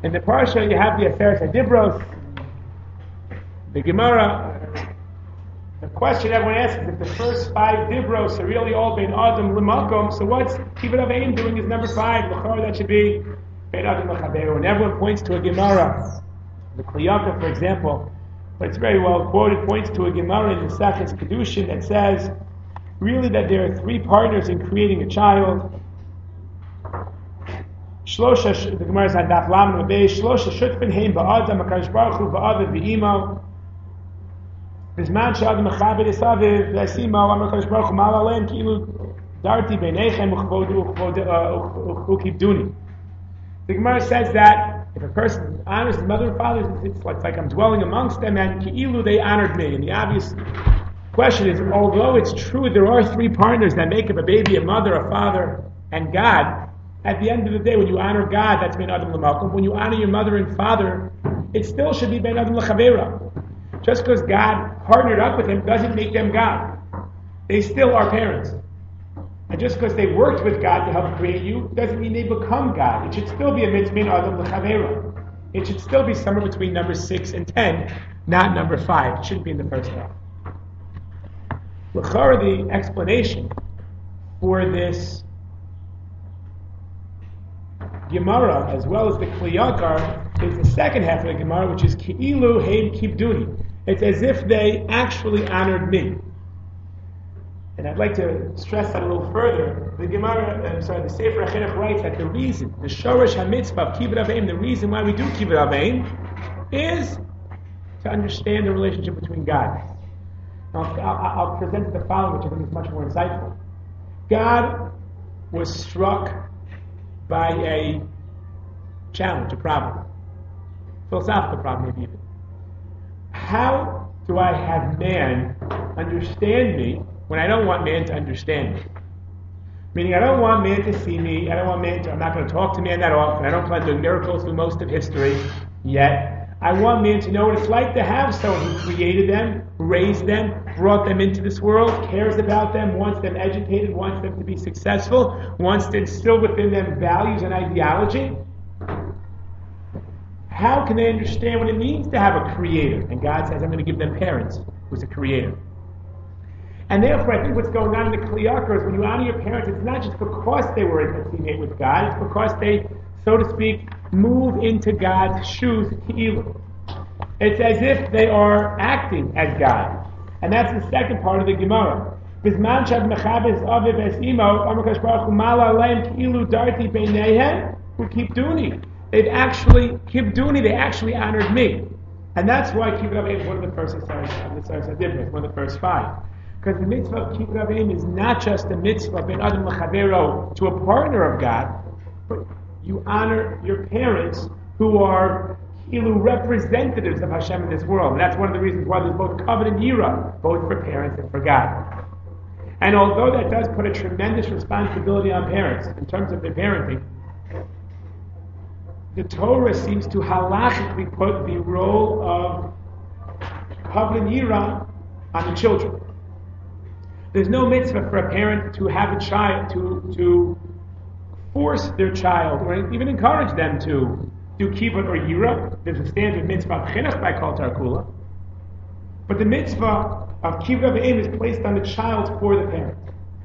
In the parsha, you have the Aseret HaDibros, the Gemara. The question everyone asks is if the first 5 Dibros are really all Bein Adam L'Makom, so what's Kibbud Avim doing is number 5? L'chor, that should be Bein Adam L'Chaberu. And everyone points to a Gemara. The Kli Yakar, for example, but it's very well quoted, points to a Gemara in the Sachas Kedushin that says, really that there are 3 partners in creating a child. The Gemara is on Daf Lamed Mabei, Shlosha Shutfin Heim Ba'adam, HaKadosh Baruch Hu Ba'adav V'imo. B'zman she'adam mechabed esaviv v'asimo, Amar HaKadosh Baruch Hu Ma'al Aleim ki'ilu darti b'neichem u'kibduni. The Gemara says that if a person honors his mother and father, it's like I'm dwelling amongst them, and ki'ilu, they honored me. And the obvious question is, although it's true there are 3 partners that make up a baby, a mother, a father, and God, at the end of the day, when you honor God, that's Bein Adam L'Malkum. When you honor your mother and father, it still should be Bein Adam L'Chavera. Just because God partnered up with him doesn't make them God. They still are parents. And just because they worked with God to help create you, doesn't mean they become God. It should still be a mitzvah Bein Adam L'Chavera. It should still be somewhere between number 6 and 10, not number 5. It shouldn't be in the first half. L'chara, the explanation for this Gemara, as well as the Kli Yakar, is the second half of the Gemara, which is Ki'ilu Heim Kibduni. It's as if they actually honored me. And I'd like to stress that a little further. The the Sefer HaChinuch writes that the reason, the Shoresh HaMitzvah of Kibbud Avim, the reason why we do Kibbud Avim, is to understand the relationship between God. Now, I'll present the following, which I think is much more insightful. God was struck by a challenge, a problem, philosophical problem maybe even. How do I have man understand me when I don't want man to understand me? Meaning I don't want man to see me, I'm not going to talk to man that often, I don't plan to do miracles through most of history yet. I want man to know what it's like to have someone who created them, raised them, brought them into this world, cares about them, wants them educated, wants them to be successful, wants to instill within them values and ideology. How can they understand what it means to have a creator? And God says, I'm going to give them parents who's a creator. And therefore, I think what's going on in the Kli Yakar is when you honor your parents, it's not just because they were in a teammate with God, it's because they, so to speak, move into God's shoes, ki'ilu. It's as if they are acting as God. And that's the second part of the Gemara. B'zman she'ad mechabes aviv esimo, Amar HaKadosh Baruch Hu Ma'al Aleim ki'ilu darti b'neihem u'kibduni. They actually honored me. And that's why Kibbud Avim is one of the first one of the first 5. Because the mitzvah of Kibbud Avim is not just a mitzvah Bein Adam L'Chavero to a partner of God, but you honor your parents who are representatives of Hashem in this world. And that's one of the reasons why there's both kavod and yira, both for parents and for God. And although that does put a tremendous responsibility on parents in terms of their parenting, the Torah seems to halachically put the role of kavod and yira on the children. There's no mitzvah for a parent to have a child, to force their child, or even encourage them to do kibbud or yira. There's a standard mitzvah of chinuch by Kol Tarkula. But the mitzvah of Kibbud Avim is placed on the child for the parent.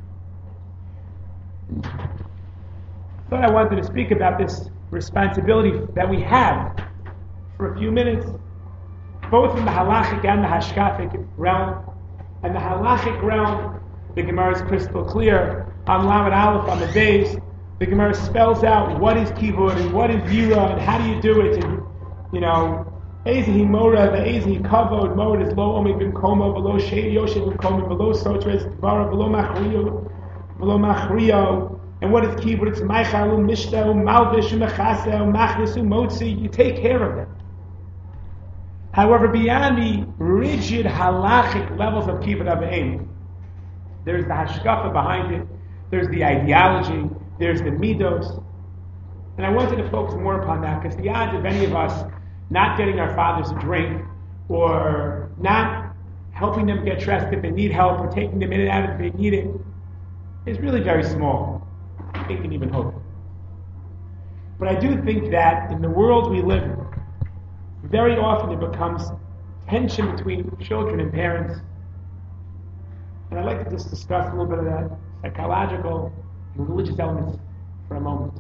Thought I wanted to speak about this responsibility that we have for a few minutes, both in the halachic and the hashkafic realm. And the halachic realm, the Gemara is crystal clear. On Lamed Aleph, on the days, the Gemara spells out what is kibbud and what is yira and how do you do it. And, Ezehi Mora, the Ezehi Kavod, Mora is lo omid b'mkomo, v'lo shei yoshev b'mkomo, v'lo sotres dvara, v'lo machrio. And what is kibbud? It's maichalu, mishtau, malvish, mechaseu, machlisu, motzi. You take care of them. However, beyond the rigid halachic levels of Kibbud Avim, there's the hashkafa behind it, there's the ideology, there's the midos. And I wanted to focus more upon that because the odds of any of us not getting our fathers a drink, or not helping them get dressed if they need help, or taking them in and out if they need it, is really very small. I think you can even hope. But I do think that in the world we live in, very often it becomes tension between children and parents. And I'd like to just discuss a little bit of that psychological and religious elements for a moment.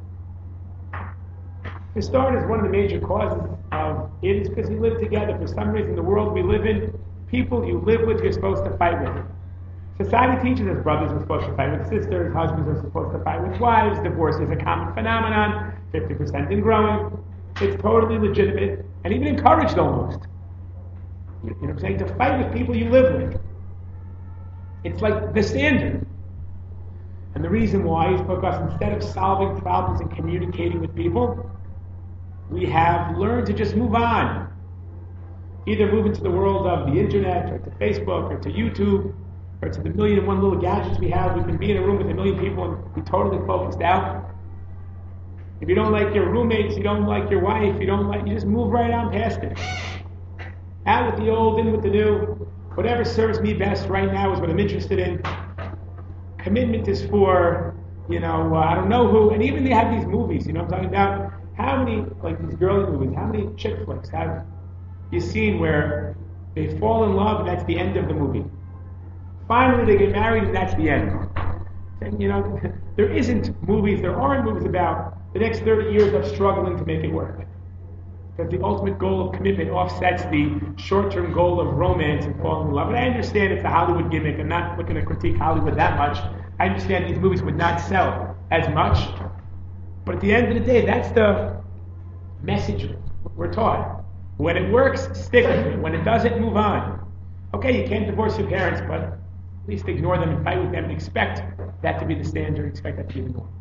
For starters, one of the major causes of it is because we live together. For some reason, the world we live in, people you live with, you're supposed to fight with. Society teaches us brothers are supposed to fight with sisters, husbands are supposed to fight with wives, divorce is a common phenomenon, 50% and growing. It's totally legitimate and even encouraged almost. You know what I'm saying? To fight with people you live with. It's like the standard. And the reason why is because instead of solving problems and communicating with people, we have learned to just move on. Either move into the world of the internet, or to Facebook, or to YouTube, or to the million and one little gadgets we have. We can be in a room with a million people and be totally focused out. If you don't like your roommates, you don't like your wife, you just move right on past it. Out with the old, in with the new. Whatever serves me best right now is what I'm interested in. Commitment is for, I don't know who, and even they have these movies, I'm talking about. How many, like these girly movies, how many chick flicks have you seen where they fall in love and that's the end of the movie? Finally they get married and that's the end. And, there aren't movies about the next 30 years of struggling to make it work. Because the ultimate goal of commitment offsets the short-term goal of romance and falling in love. And I understand it's a Hollywood gimmick. I'm not looking to critique Hollywood that much. I understand these movies would not sell as much. But at the end of the day, that's the message we're taught. When it works, stick with it. When it doesn't, move on. Okay, you can't divorce your parents, but at least ignore them and fight with them and expect that to be the standard, expect that to be the norm.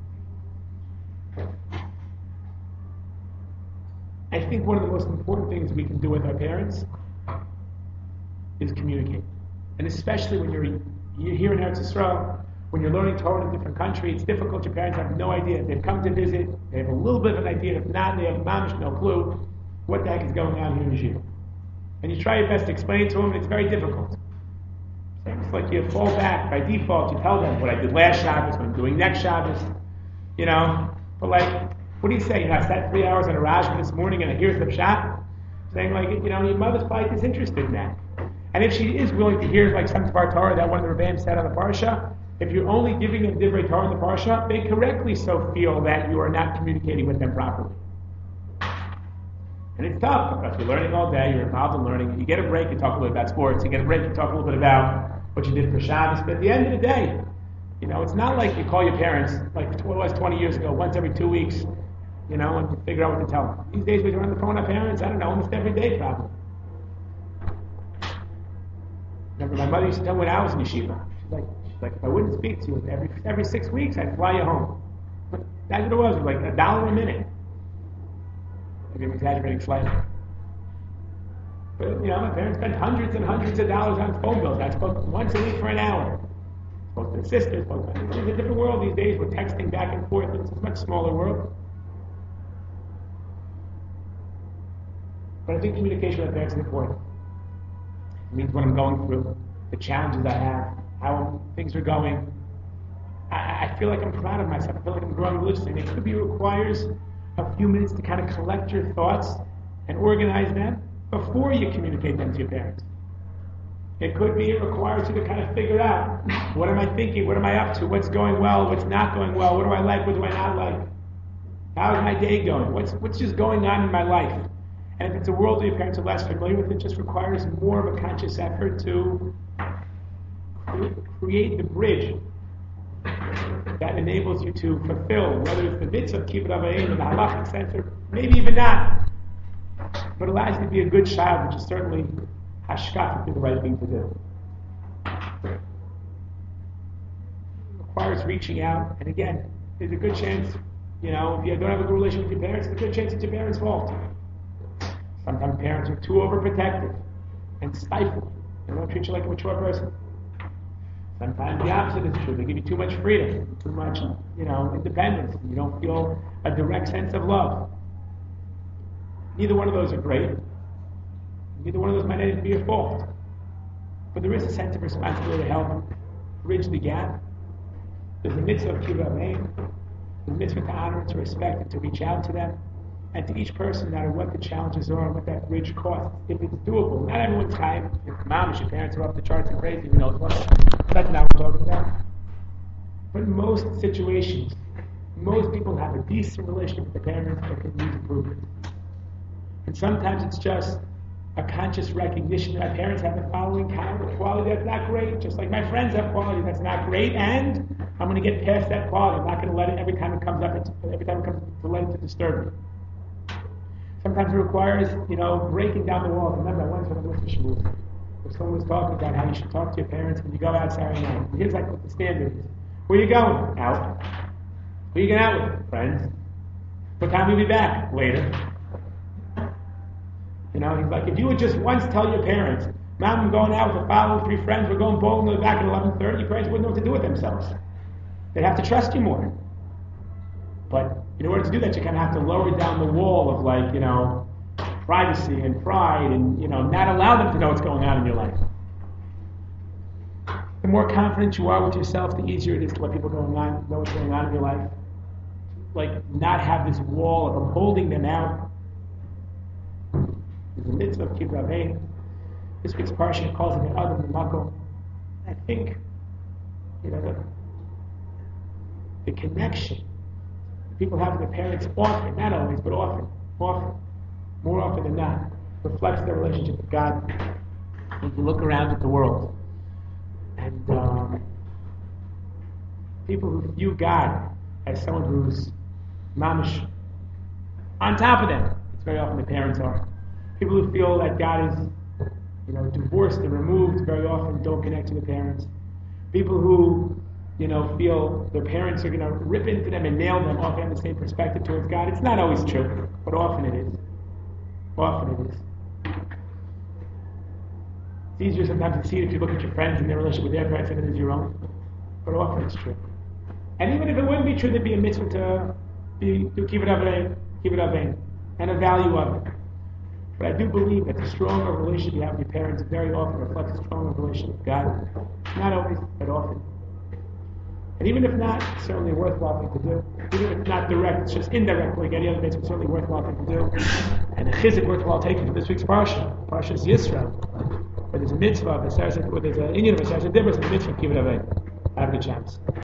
I think one of the most important things we can do with our parents is communicate. And especially when you're here in Eretz Yisrael, when you're learning Torah in a different country, it's difficult. Your parents have no idea. They've come to visit. They have a little bit of an idea. If not, they have mamish no clue what the heck is going on here in Yeshiva. And you try your best to explain it to them, and it's very difficult. It's like you fall back by default. You tell them what I did last Shabbos, what I'm doing next Shabbos. But like, what do you say? I sat 3 hours on a Rajma this morning, and I hear some shot saying like, your mother's probably disinterested in that. And if she is willing to hear like some Dvar Torah that one of the Rebbeim said on the Parsha, if you're only giving them Divrei Torah in the Parsha, they correctly so feel that you are not communicating with them properly. And it's tough because you're learning all day, you're involved in learning. You get a break, you talk a little bit about sports. You get a break, you talk a little bit about what you did for Shabbos. But at the end of the day, it's not like you call your parents, like what it was 20 years ago, once every 2 weeks, and you figure out what to tell them. These days we turn on the phone our parents, I don't know, almost every day probably. Remember my mother used to tell me when I was in yeshiva, she's like, if I wouldn't speak to you every 6 weeks, I'd fly you home. That's what it was like $1 a minute. Maybe I'm exaggerating slightly. But, my parents spent hundreds and hundreds of dollars on phone bills. I spoke once a week for an hour. Spoke to the sisters. It's a different world these days. We're texting back and forth. It's a much smaller world. But I think communication with parents is important. It means what I'm going through, the challenges I have, how things are going. I feel like I'm proud of myself. I feel like I'm growing religiously. It could be requires a few minutes to kind of collect your thoughts and organize them before you communicate them to your parents. It could be it requires you to kind of figure out, what am I thinking, what am I up to, what's going well, what's not going well, what do I like, what do I not like, how's my day going, what's just going on in my life. And if it's a world that your parents are less familiar with, it just requires more of a conscious effort to create the bridge that enables you to fulfill, whether it's the mitzvah of kibbud av v'em in the halachic sense, or maybe even not, but allows you to be a good child, which is certainly hashkafah, the right thing to do. It requires reaching out, and again, there's a good chance, if you don't have a good relationship with your parents, there's a good chance it's your parents' fault. Sometimes parents are too overprotective and stifling. They don't treat you like a mature person. Sometimes the opposite is true. They give you too much freedom, too much, independence. You don't feel a direct sense of love. Neither one of those are great. Neither one of those might even be your fault. But there is a sense of responsibility to help bridge the gap. There's a mitzvah of kibbud av v'em. the mitzvah to honor and to respect and to reach out to them. And to each person, no matter what the challenges are and what that bridge costs, if it's doable. Not everyone's time. Your mom, your parents are off the charts and crazy, who knows what. That's not what we're talking about. But in most situations, most people have a decent relationship with their parents that can use improvement. And sometimes it's just a conscious recognition that my parents have the following kind of quality that's not great, just like my friends have quality that's not great, and I'm going to get past that quality. I'm not going to let it every time it comes up, to let it to disturb me. Sometimes it requires, breaking down the walls. Remember, I went to the Shul, where someone was talking about how you should talk to your parents when you go out Saturday night. And here's like what the standard is. Where are you going? Out. Who are you going out with? Friends. What time will you be back? Later. He's like, if you would just once tell your parents, Mom, I'm going out with the following 3 friends, we're going bowling, we'll be back at 11:30, your parents wouldn't know what to do with themselves. They'd have to trust you more. But in order to do that, you kind of have to lower down the wall of privacy and pride and, not allow them to know what's going on in your life. The more confident you are with yourself, the easier it is to let people know what's going on in your life. Not have this wall of holding them out. In the midst of Kibbutz Avein, this week's parsha calls it the Adam Makom. I think, the connection people have with their parents often, not always, but often, more often than not, reflects their relationship with God. When you look around at the world, and people who view God as someone who's mamish on top of them, it's very often the parents are. People who feel that God is, divorced and removed, very often don't connect to the parents. People who feel their parents are going to rip into them and nail them, often have the same perspective towards God. It's not always true, but often it is. Often it is. It's easier sometimes to see it if you look at your friends and their relationship with their parents than it is your own, but often it's true. And even if it wouldn't be true, there'd be a mitzvah to do Kibbutz Avein, and a value of it. But I do believe that the stronger relationship you have with your parents very often reflects a stronger relationship with God. Not always, but often. And even if not, it's certainly a worthwhile thing to do. Even if it's not direct, it's just indirect, like any other mitzvah, it's certainly a worthwhile thing to do. And a chizuk worthwhile taking for this week's parsha. Parsha is Yisrael. Where there's a mitzvah, where there's an Indian of a Sarah Dibras, and a mitzvah of Kibbutz Avein. Have a good chance.